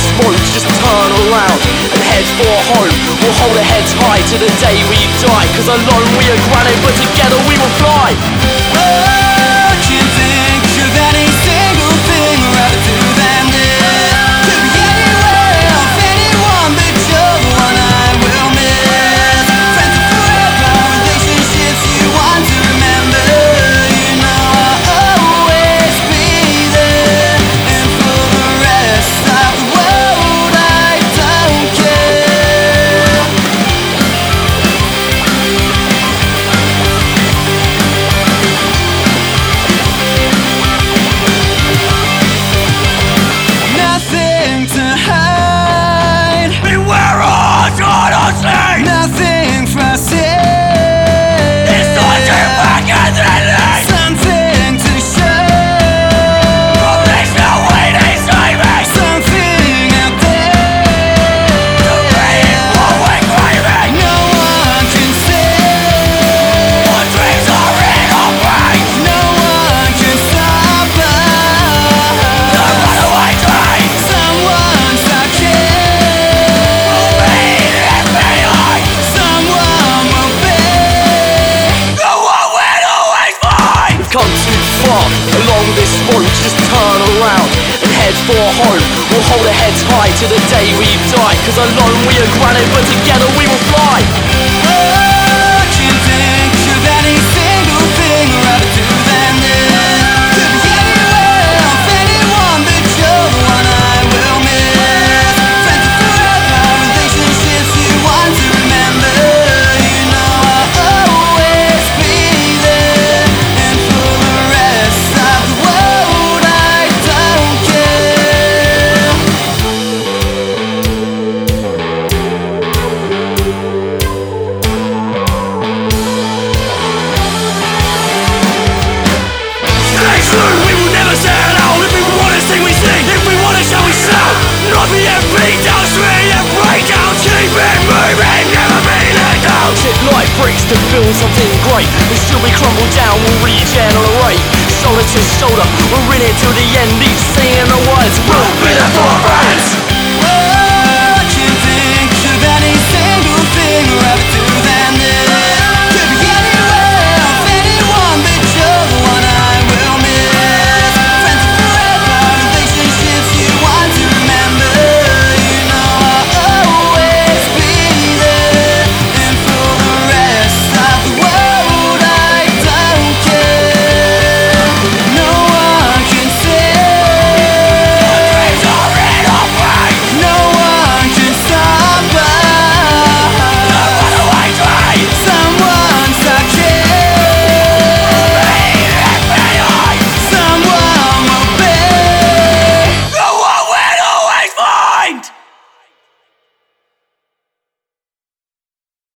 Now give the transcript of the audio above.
smoke, just turn around and head for home. We'll hold our heads high to the day we die, 'cause alone we are granite, but together we will fly. I can't think of any single thing I'd rather do than this. Could be anywhere, of anyone but you're the one I will miss. Friends are forever, relationships you want to remember. You know I'll always be there, and for the rest of the world I don't care. Nothing to hide, Beware us, honestly! nothing for say. It's not too back and then Something to show, there's no way to save me! something out To be there. what we're craving! No one can say, Our dreams are in our brains! no one can stop The us. runaway train! Someone stuck Will in, be left behind! someone will be. The one we'll always find! We've come too far along this road, just turn around and head for home. We'll hold our heads high to the day we die, 'cause alone we are granite, but together we will fly. I can't think of any single thing I'd rather do than this. Could be anywhere, of anyone but you're the one I will miss. Friends are forever, relationships you want to remember. You know I'll always be there, and for the rest of the world I don't care. Stay true, we will never sell out. If we wanna sing, we sing. If we wanna shout, we shout. Not the MP down street and break down. Keep it moving, never be let down. Shit like bricks to build something great, and still we crumble down, we'll regenerate. Shoulder to shoulder, we're in it till the end, each singing the words. We'll be the